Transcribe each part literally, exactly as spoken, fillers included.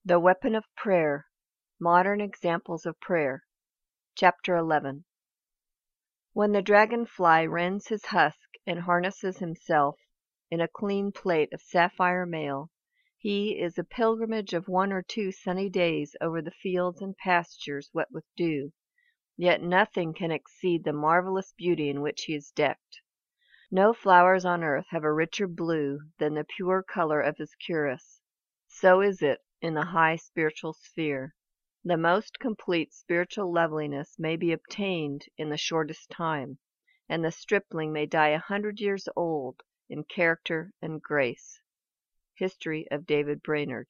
The Weapon of Prayer. Modern Examples of Prayer. Chapter eleven. When the dragonfly rends his husk and harnesses himself in a clean plate of sapphire mail, he is a pilgrimage of one or two sunny days over the fields and pastures wet with dew, yet nothing can exceed the marvelous beauty in which he is decked. No flowers on earth have a richer blue than the pure color of his cuirass. So is it in the high spiritual sphere. The most complete spiritual loveliness may be obtained in the shortest time, and the stripling may die a hundred years old in character and grace. History of David Brainerd.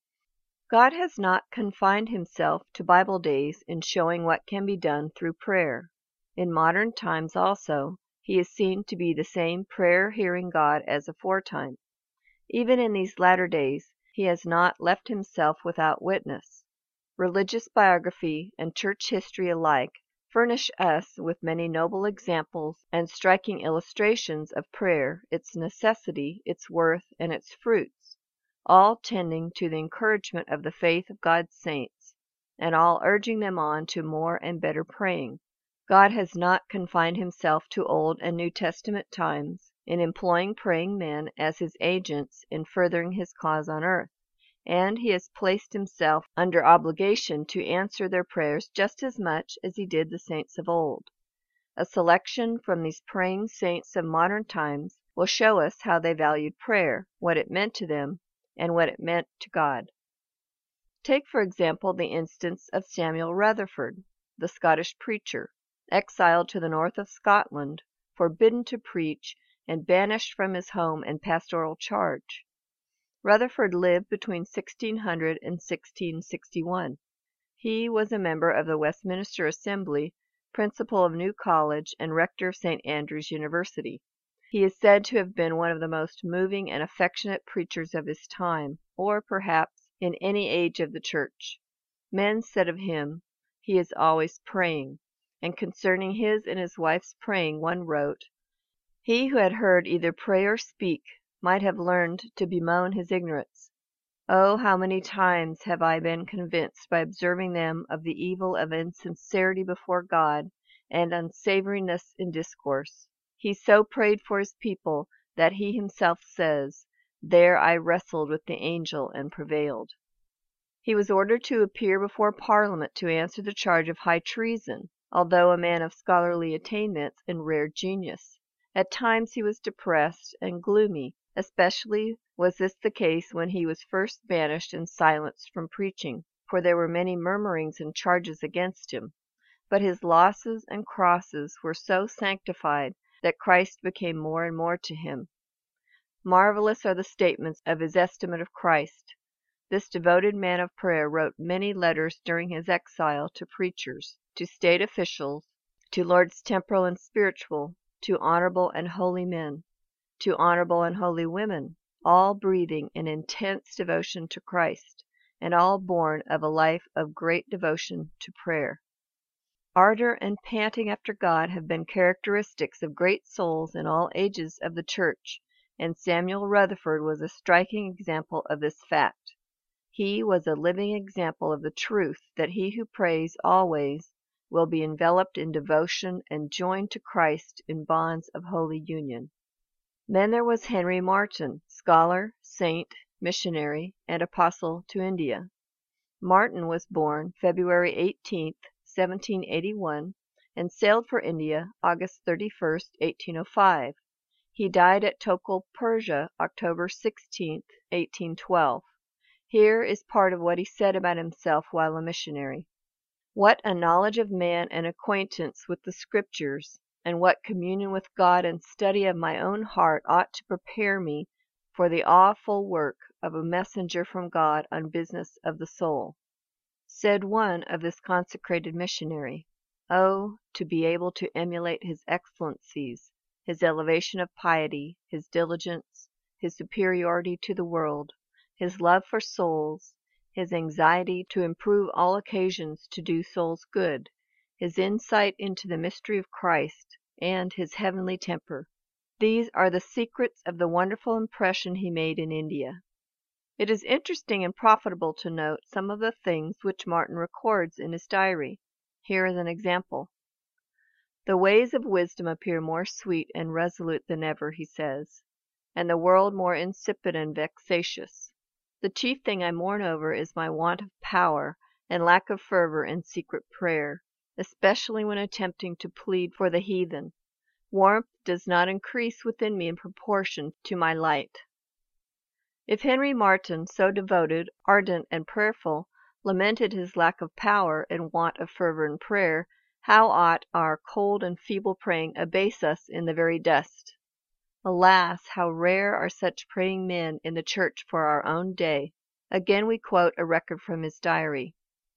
God has not confined himself to Bible days in showing what can be done through prayer. In modern times also, he is seen to be the same prayer-hearing God as aforetime. Even in these latter days, he has not left himself without witness. Religious biography and church history alike furnish us with many noble examples and striking illustrations of prayer, its necessity, its worth, and its fruits, all tending to the encouragement of the faith of God's saints, and all urging them on to more and better praying. God has not confined himself to Old and New Testament times in employing praying men as his agents in furthering his cause on earth, and he has placed himself under obligation to answer their prayers just as much as he did the saints of old. A selection from these praying saints of modern times will show us how they valued prayer, what it meant to them, and what it meant to God. Take, for example, the instance of Samuel Rutherford, the Scottish preacher, exiled to the north of Scotland, forbidden to preach, and banished from his home and pastoral charge. Rutherford lived between sixteen hundred and sixteen sixty-one. He was a member of the Westminster Assembly, principal of New College, and rector of Saint Andrew's University. He is said to have been one of the most moving and affectionate preachers of his time, or perhaps in any age of the church. Men said of him, "He is always praying," and concerning his and his wife's praying one wrote, "He who had heard either pray or speak might have learned to bemoan his ignorance. Oh, how many times have I been convinced by observing them of the evil of insincerity before God and unsavoriness in discourse. He so prayed for his people that he himself says, 'There I wrestled with the angel and prevailed.'" He was ordered to appear before Parliament to answer the charge of high treason, although a man of scholarly attainments and rare genius. At times he was depressed and gloomy. Especially was this the case when he was first banished and silenced from preaching, for there were many murmurings and charges against him. But his losses and crosses were so sanctified that Christ became more and more to him. Marvelous are the statements of his estimate of Christ. This devoted man of prayer wrote many letters during his exile to preachers, to state officials, to lords temporal and spiritual, to honorable and holy men, to honorable and holy women, all breathing an intense devotion to Christ, and all born of a life of great devotion to prayer. Ardor and panting after God have been characteristics of great souls in all ages of the church, and Samuel Rutherford was a striking example of this fact. He was a living example of the truth that he who prays always will be enveloped in devotion and joined to Christ in bonds of holy union. Then there was Henry Martyn, scholar, saint, missionary, and apostle to India. Martyn was born February eighteenth, seventeen eighty-one, and sailed for India August thirty-first, eighteen oh five. He died at Tokal, Persia, October sixteenth, eighteen twelve. Here is part of what he said about himself while a missionary. "What a knowledge of man and acquaintance with the Scriptures, and what communion with God and study of my own heart ought to prepare me for the awful work of a messenger from God on business of the soul," said one of this consecrated missionary. Oh, to be able to emulate his excellencies, his elevation of piety, his diligence, his superiority to the world, his love for souls, his anxiety to improve all occasions to do souls good, his insight into the mystery of Christ, and his heavenly temper. These are the secrets of the wonderful impression he made in India. It is interesting and profitable to note some of the things which Martyn records in his diary. Here is an example. "The ways of wisdom appear more sweet and resolute than ever," he says, "and the world more insipid and vexatious. The chief thing I mourn over is my want of power and lack of fervour in secret prayer, especially when attempting to plead for the heathen. Warmth does not increase within me in proportion to my light." If Henry Martyn, so devoted, ardent, and prayerful, lamented his lack of power and want of fervour in prayer, how ought our cold and feeble praying abase us in the very dust! Alas, how rare are such praying men in the Church for our own day! Again we quote a record from his diary.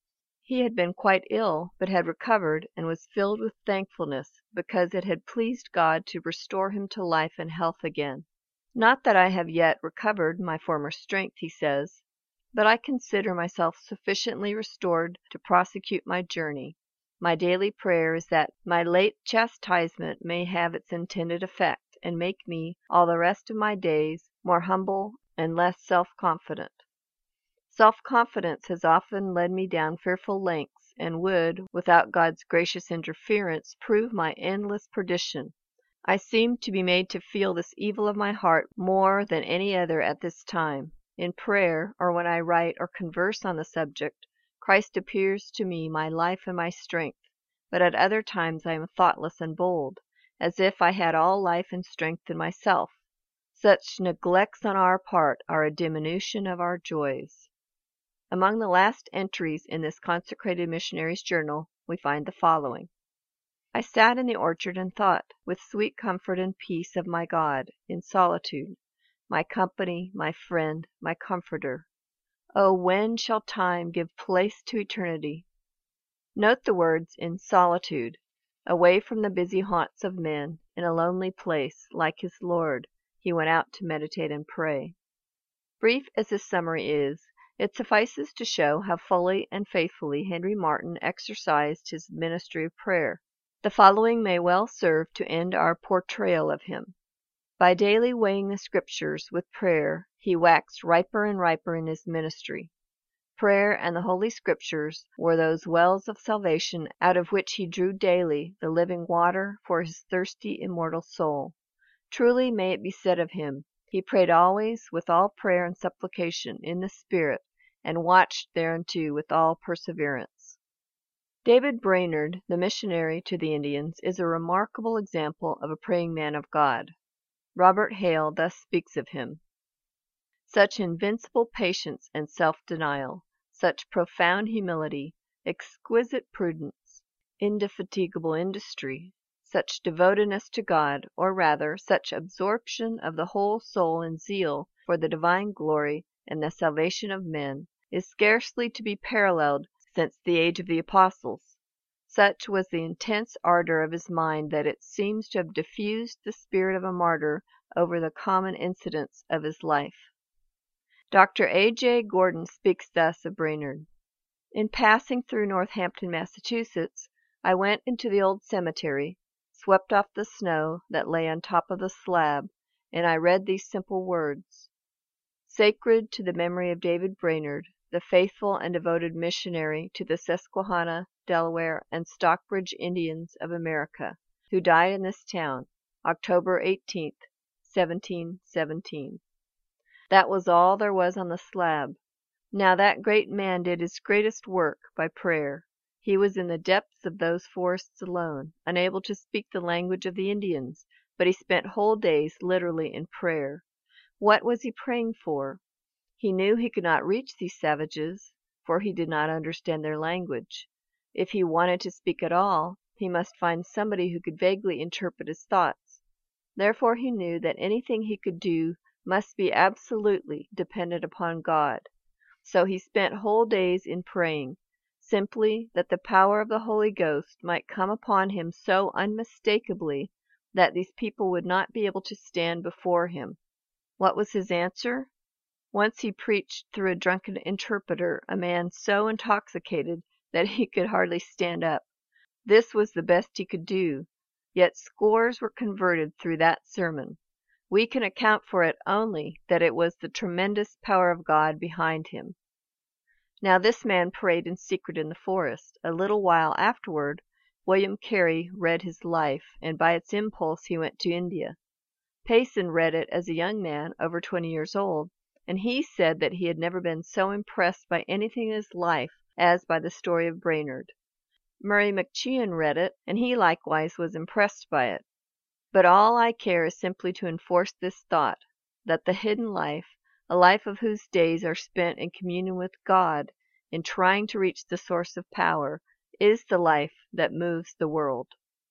He had been quite ill, but had recovered, and was filled with thankfulness because it had pleased God to restore him to life and health again. "Not that I have yet recovered my former strength," he says, "but I consider myself sufficiently restored to prosecute my journey. My daily prayer is that my late chastisement may have its intended effect, and make me, all the rest of my days, more humble and less self-confident. Self-confidence has often led me down fearful lengths, and would, without God's gracious interference, prove my endless perdition. I seem to be made to feel this evil of my heart more than any other at this time. In prayer, or when I write or converse on the subject, Christ appears to me my life and my strength, but at other times I am thoughtless and bold, as if I had all life and strength in myself. Such neglects on our part are a diminution of our joys." Among the last entries in this consecrated missionary's journal we find the following. "I sat in the orchard and thought, with sweet comfort and peace, of my God, in solitude, my company, my friend, my comforter. Oh, when shall time give place to eternity?" Note the words "in solitude," away from the busy haunts of men, in a lonely place, like his Lord, he went out to meditate and pray. Brief as this summary is, it suffices to show how fully and faithfully Henry Martyn exercised his ministry of prayer. The following may well serve to end our portrayal of him. By daily weighing the Scriptures with prayer, he waxed riper and riper in his ministry. Prayer and the Holy Scriptures were those wells of salvation out of which he drew daily the living water for his thirsty immortal soul. Truly may it be said of him, he prayed always with all prayer and supplication in the Spirit, and watched thereunto with all perseverance. David Brainerd, the missionary to the Indians, is a remarkable example of a praying man of God. Robert Hale thus speaks of him: "Such invincible patience and self-denial, such profound humility, exquisite prudence, indefatigable industry, such devotedness to God, or rather, such absorption of the whole soul in zeal for the divine glory and the salvation of men, is scarcely to be paralleled since the age of the apostles. Such was the intense ardor of his mind that it seems to have diffused the spirit of a martyr over the common incidents of his life." Doctor A. J. Gordon speaks thus of Brainerd: "In passing through Northampton, Massachusetts, I went into the old cemetery, swept off the snow that lay on top of the slab, and I read these simple words: 'Sacred to the memory of David Brainerd, the faithful and devoted missionary to the Susquehanna, Delaware, and Stockbridge Indians of America, who died in this town, October eighteenth, seventeen seventeen. That was all there was on the slab. Now that great man did his greatest work by prayer. He was in the depths of those forests alone, unable to speak the language of the Indians, but he spent whole days literally in prayer. What was he praying for? He knew he could not reach these savages, for he did not understand their language. If he wanted to speak at all, he must find somebody who could vaguely interpret his thoughts. Therefore he knew that anything he could do must be absolutely dependent upon God. So he spent whole days in praying, simply that the power of the Holy Ghost might come upon him so unmistakably that these people would not be able to stand before him. What was his answer? Once he preached through a drunken interpreter, a man so intoxicated that he could hardly stand up. This was the best he could do, yet scores were converted through that sermon. We can account for it only that it was the tremendous power of God behind him. Now this man prayed in secret in the forest. A little while afterward, William Carey read his life, and by its impulse he went to India. Payson read it as a young man, over twenty years old, and he said that he had never been so impressed by anything in his life as by the story of Brainerd. Murray McCheyne read it, and he likewise was impressed by it. But all I care is simply to enforce this thought, that the hidden life, a life of whose days are spent in communion with God, in trying to reach the source of power, is the life that moves the world.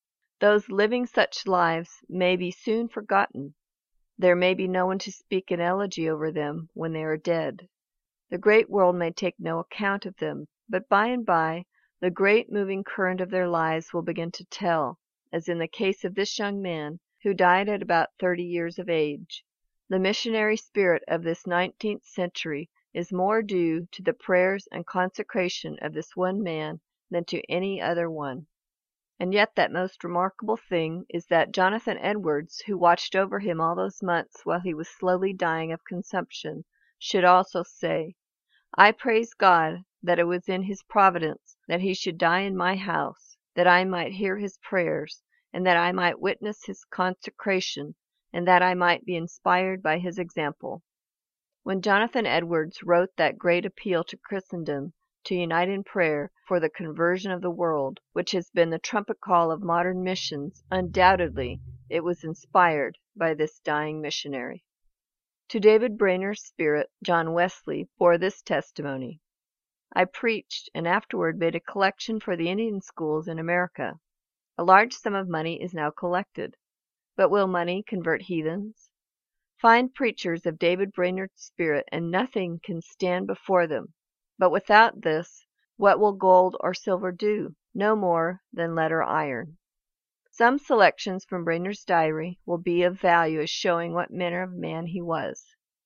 Those living such lives may be soon forgotten. There may be no one to speak an elegy over them when they are dead. The great world may take no account of them, but by and by the great moving current of their lives will begin to tell, as in the case of this young man, who died at about thirty years of age. The missionary spirit of this nineteenth century is more due to the prayers and consecration of this one man than to any other one. And yet that most remarkable thing is that Jonathan Edwards, who watched over him all those months while he was slowly dying of consumption, should also say, "I praise God that it was in his providence that he should die in my house, that I might hear his prayers, and that I might witness his consecration, and that I might be inspired by his example." When Jonathan Edwards wrote that great appeal to Christendom to unite in prayer for the conversion of the world, which has been the trumpet call of modern missions, undoubtedly it was inspired by this dying missionary. To David Brainerd's spirit, John Wesley bore this testimony: "I preached and afterward made a collection for the Indian schools in America. A large sum of money is now collected. But will money convert heathens? Find preachers of David Brainerd's spirit, and nothing can stand before them. But without this, what will gold or silver do? No more than lead or iron." Some selections from Brainerd's diary will be of value as showing what manner of man he was.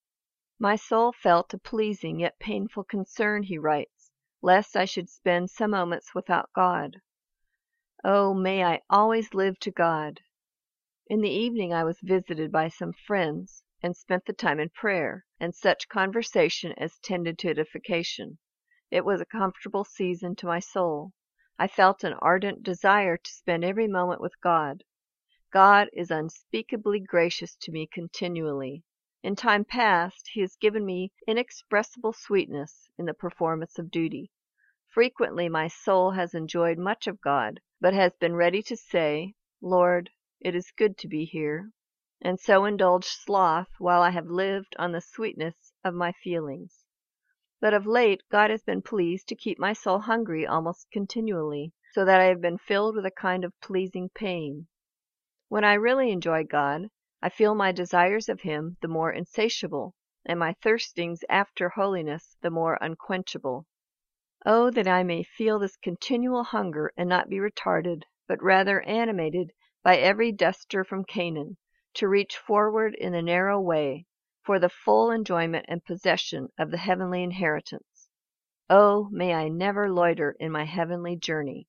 "My soul felt a pleasing yet painful concern," he writes, "lest I should spend some moments without God. Oh, may I always live to God! In the evening I was visited by some friends, and spent the time in prayer, and such conversation as tended to edification. It was a comfortable season to my soul. I felt an ardent desire to spend every moment with God. God is unspeakably gracious to me continually. In time past he has given me inexpressible sweetness in the performance of duty. Frequently my soul has enjoyed much of God, but has been ready to say, 'Lord, it is good to be here,' and so indulged sloth while I have lived on the sweetness of my feelings. But of late God has been pleased to keep my soul hungry almost continually, so that I have been filled with a kind of pleasing pain. When I really enjoy God, I feel my desires of him the more insatiable, and my thirstings after holiness the more unquenchable. Oh, that I may feel this continual hunger and not be retarded, but rather animated by every duster from Canaan, to reach forward in the narrow way for the full enjoyment and possession of the heavenly inheritance. Oh, may I never loiter in my heavenly journey."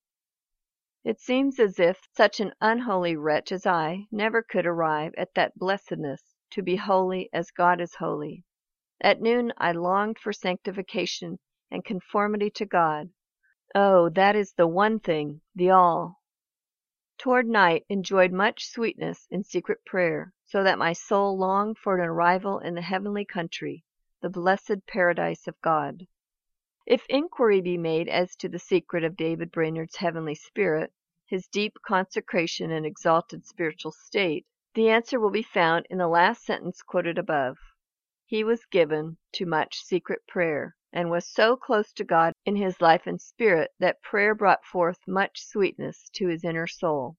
It seems as if such an unholy wretch as I never could arrive at that blessedness to be holy as God is holy. At noon I longed for sanctification and conformity to God. Oh, that is the one thing, the all. Toward night enjoyed much sweetness in secret prayer, so that my soul longed for an arrival in the heavenly country, the blessed paradise of God. If inquiry be made as to the secret of David Brainerd's heavenly spirit, his deep consecration and exalted spiritual state, the answer will be found in the last sentence quoted above. He was given to much secret prayer, and was so close to God in his life and spirit that prayer brought forth much sweetness to his inner soul.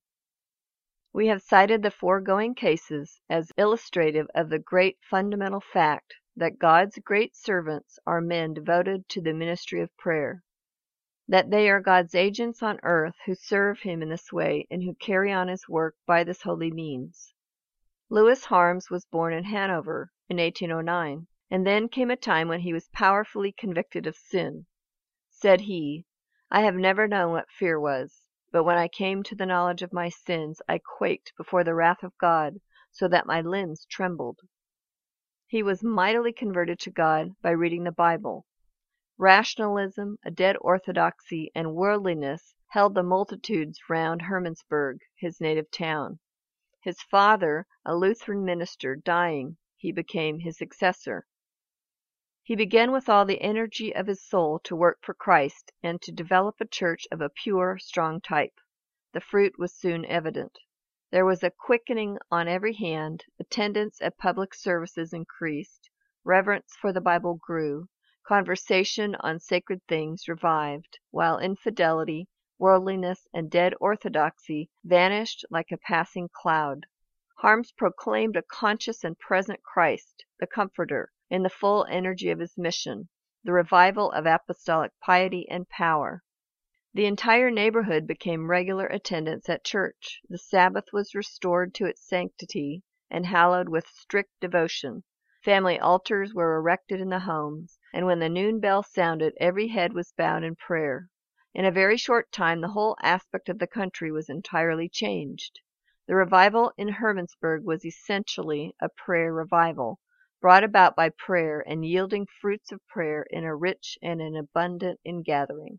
We have cited the foregoing cases as illustrative of the great fundamental fact that God's great servants are men devoted to the ministry of prayer, that they are God's agents on earth who serve him in this way and who carry on his work by this holy means. Lewis Harms was born in Hanover in eighteen oh nine, and then came a time when he was powerfully convicted of sin. Said he, "I have never known what fear was, but when I came to the knowledge of my sins, I quaked before the wrath of God, so that my limbs trembled. He was mightily converted to God by reading the Bible. Rationalism, a dead orthodoxy, and worldliness held the multitudes round Hermannsburg, his native town. His father, a Lutheran minister, dying, he became his successor. He began with all the energy of his soul to work for Christ and to develop a church of a pure, strong type. The fruit was soon evident. There was a quickening on every hand, attendance at public services increased, reverence for the Bible grew, conversation on sacred things revived, while infidelity, worldliness, and dead orthodoxy vanished like a passing cloud. Harms proclaimed a conscious and present Christ, the Comforter, in the full energy of his mission, the revival of apostolic piety and power. The entire neighborhood became regular attendants at church. The Sabbath was restored to its sanctity and hallowed with strict devotion. Family altars were erected in the homes, and when the noon bell sounded, every head was bowed in prayer. In a very short time the whole aspect of the country was entirely changed. The revival in Hermannsburg was essentially a prayer revival, brought about by prayer and yielding fruits of prayer in a rich and an abundant ingathering.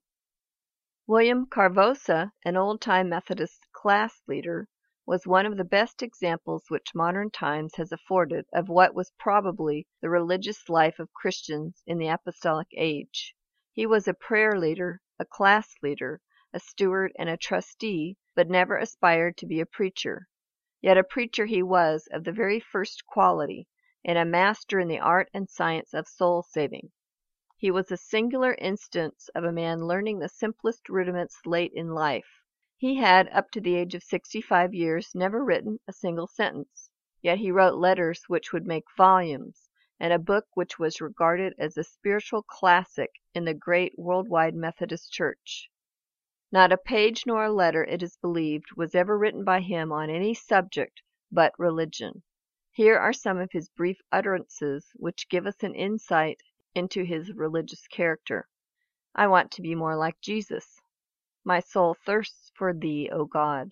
William Carvosa, an old-time Methodist class leader, was one of the best examples which modern times has afforded of what was probably the religious life of Christians in the apostolic age. He was a prayer leader, a class leader, a steward, and a trustee, but never aspired to be a preacher. Yet a preacher he was of the very first quality, and a master in the art and science of soul-saving. He was a singular instance of a man learning the simplest rudiments late in life. He had, up to the age of sixty-five years, never written a single sentence. Yet he wrote letters which would make volumes, and a book which was regarded as a spiritual classic in the great worldwide Methodist Church. Not a page nor a letter, it is believed, was ever written by him on any subject but religion. Here are some of his brief utterances which give us an insight into his religious character. I want to be more like Jesus. My soul thirsts for thee, O God.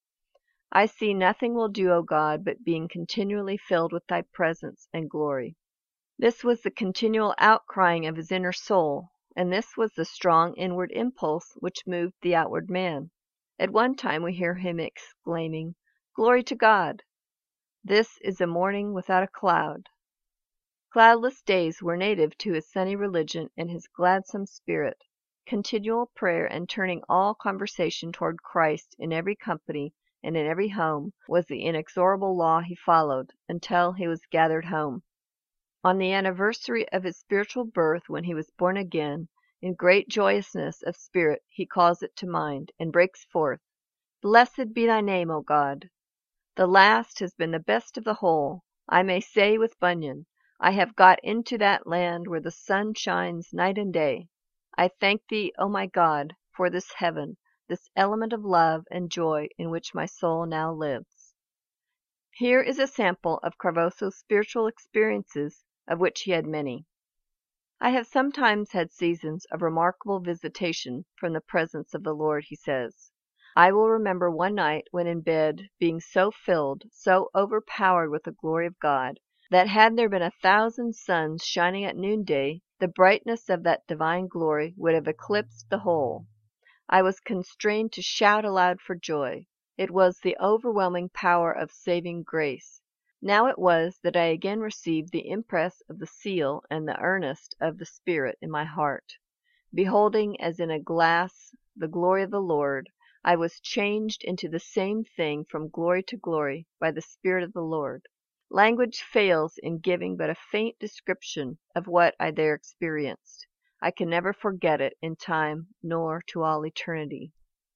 I see nothing will do, O God, but being continually filled with thy presence and glory. This was the continual outcrying of his inner soul, and this was the strong inward impulse which moved the outward man. At one time we hear him exclaiming, "Glory to God! This is a morning without a cloud." Cloudless days were native to his sunny religion and his gladsome spirit. Continual prayer and turning all conversation toward Christ in every company and in every home was the inexorable law he followed until he was gathered home. On the anniversary of his spiritual birth, when he was born again, in great joyousness of spirit he calls it to mind and breaks forth, "Blessed be thy name, O God." The last has been the best of the whole. I may say with Bunyan, I have got into that land where the sun shines night and day. I thank thee, O my God, for this heaven, this element of love and joy in which my soul now lives. Here is a sample of Carvosa's spiritual experiences, of which he had many. I have sometimes had seasons of remarkable visitation from the presence of the Lord, he says. I will remember one night when in bed, being so filled, so overpowered with the glory of God, that had there been a thousand suns shining at noonday, the brightness of that divine glory would have eclipsed the whole. I was constrained to shout aloud for joy. It was the overwhelming power of saving grace. Now it was that I again received the impress of the seal and the earnest of the Spirit in my heart. Beholding as in a glass the glory of the Lord, I was changed into the same thing from glory to glory by the Spirit of the Lord. Language fails in giving but a faint description of what I there experienced. I can never forget it in time nor to all eternity.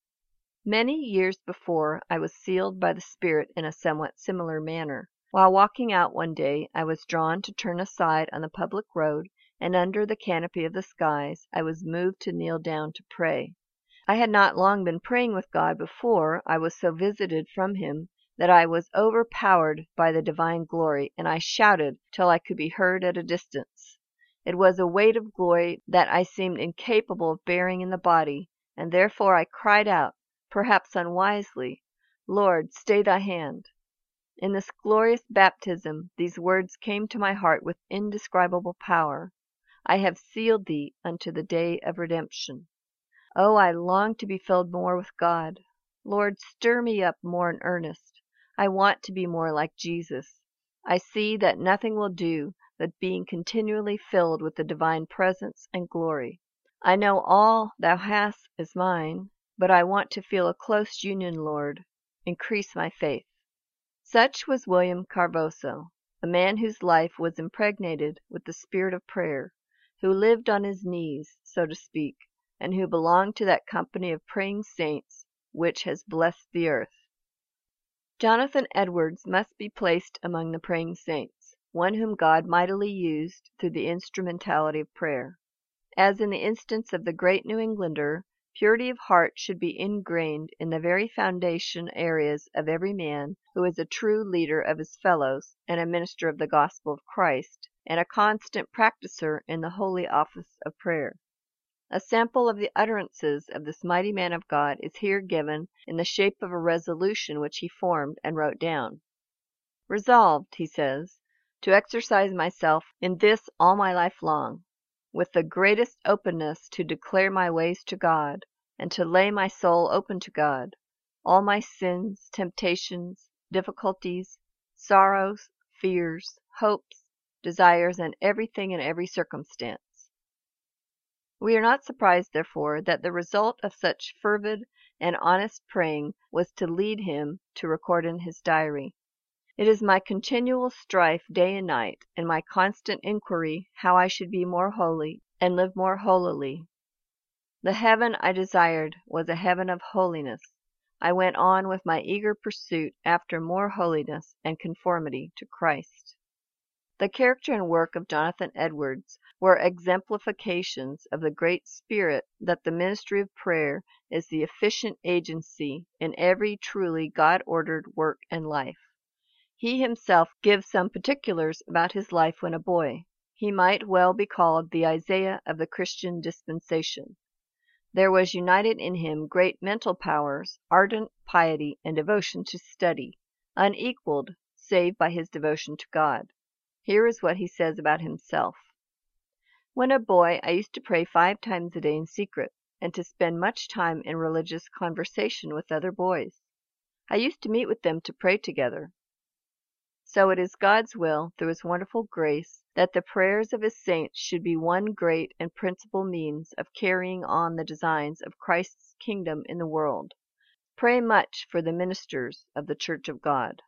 Many years before, I was sealed by the Spirit in a somewhat similar manner. While walking out one day, I was drawn to turn aside on the public road, and under the canopy of the skies, I was moved to kneel down to pray. I had not long been praying with God before I was so visited from him that I was overpowered by the divine glory, and I shouted till I could be heard at a distance. It was a weight of glory that I seemed incapable of bearing in the body, and therefore I cried out, perhaps unwisely, "Lord, stay thy hand." In this glorious baptism these words came to my heart with indescribable power. I have sealed thee unto the day of redemption. Oh, I long to be filled more with God. Lord, stir me up more in earnest. I want to be more like Jesus. I see that nothing will do but being continually filled with the divine presence and glory. I know all thou hast is mine, but I want to feel a close union, Lord. Increase my faith. Such was William Carvoso, a man whose life was impregnated with the spirit of prayer, who lived on his knees, so to speak, and who belonged to that company of praying saints which has blessed the earth. Jonathan Edwards must be placed among the praying saints, one whom God mightily used through the instrumentality of prayer. As in the instance of the great New Englander, purity of heart should be ingrained in the very foundation areas of every man who is a true leader of his fellows and a minister of the gospel of Christ, and a constant practicer in the holy office of prayer. A sample of the utterances of this mighty man of God is here given in the shape of a resolution which he formed and wrote down. Resolved, he says, to exercise myself in this all my life long, with the greatest openness to declare my ways to God, and to lay my soul open to God, all my sins, temptations, difficulties, sorrows, fears, hopes, desires, and everything in every circumstance. We are not surprised, therefore, that the result of such fervid and honest praying was to lead him to record in his diary, "It is my continual strife day and night, and my constant inquiry how I should be more holy and live more holily. The heaven I desired was a heaven of holiness. I went on with my eager pursuit after more holiness and conformity to Christ." The character and work of Jonathan Edwards were exemplifications of the great spirit that the ministry of prayer is the efficient agency in every truly God-ordered work and life. He himself gives some particulars about his life when a boy. He might well be called the Isaiah of the Christian dispensation. There was united in him great mental powers, ardent piety, and devotion to study, unequaled save by his devotion to God. Here is what he says about himself. When a boy, I used to pray five times a day in secret, and to spend much time in religious conversation with other boys. I used to meet with them to pray together. So it is God's will, through his wonderful grace, that the prayers of his saints should be one great and principal means of carrying on the designs of Christ's kingdom in the world. Pray much for the ministers of the Church of God.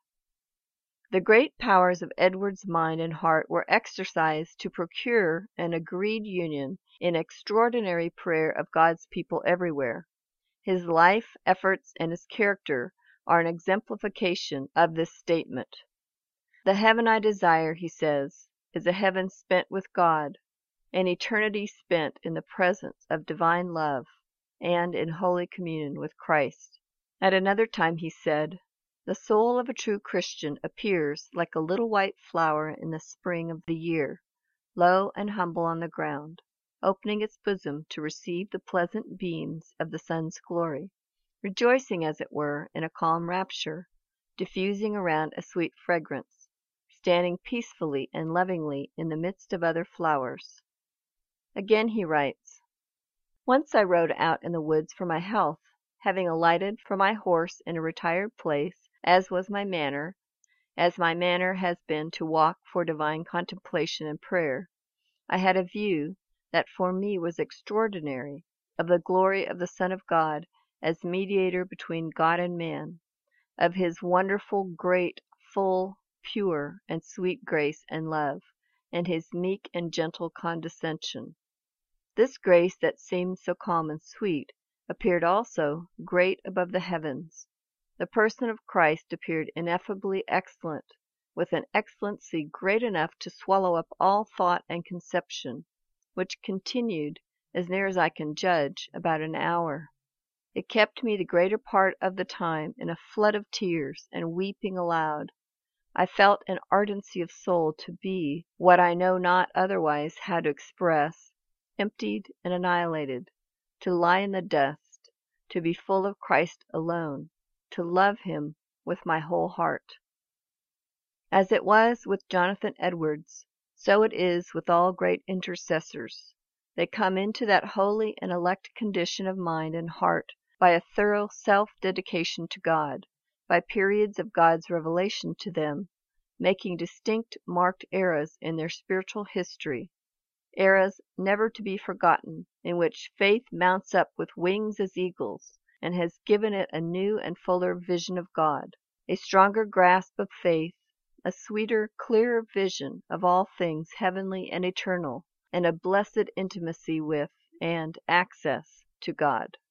The great powers of Edward's mind and heart were exercised to procure an agreed union in extraordinary prayer of God's people everywhere. His life, efforts, and his character are an exemplification of this statement. "The heaven I desire," he says, "is a heaven spent with God, an eternity spent in the presence of divine love and in holy communion with Christ." At another time he said, "The soul of a true Christian appears like a little white flower in the spring of the year, low and humble on the ground, opening its bosom to receive the pleasant beams of the sun's glory, rejoicing, as it were, in a calm rapture, diffusing around a sweet fragrance, standing peacefully and lovingly in the midst of other flowers." Again he writes, "Once I rode out in the woods for my health, having alighted from my horse in a retired place, as was my manner, as my manner has been to walk for divine contemplation and prayer. I had a view that for me was extraordinary, of the glory of the Son of God as mediator between God and man, of his wonderful, great, full, pure, and sweet grace and love, and his meek and gentle condescension. This grace that seemed so calm and sweet appeared also great above the heavens. The person of Christ appeared ineffably excellent, with an excellency great enough to swallow up all thought and conception, which continued, as near as I can judge, about an hour. It kept me the greater part of the time in a flood of tears and weeping aloud. I felt an ardency of soul to be, what I know not otherwise how to express, emptied and annihilated, to lie in the dust, to be full of Christ alone, to love him with my whole heart." As it was with Jonathan Edwards, so it is with all great intercessors. They come into that holy and elect condition of mind and heart by a thorough self-dedication to God, by periods of God's revelation to them, making distinct marked eras in their spiritual history, eras never to be forgotten, in which faith mounts up with wings as eagles, and has given it a new and fuller vision of God, a stronger grasp of faith, a sweeter, clearer vision of all things heavenly and eternal, and a blessed intimacy with and access to God.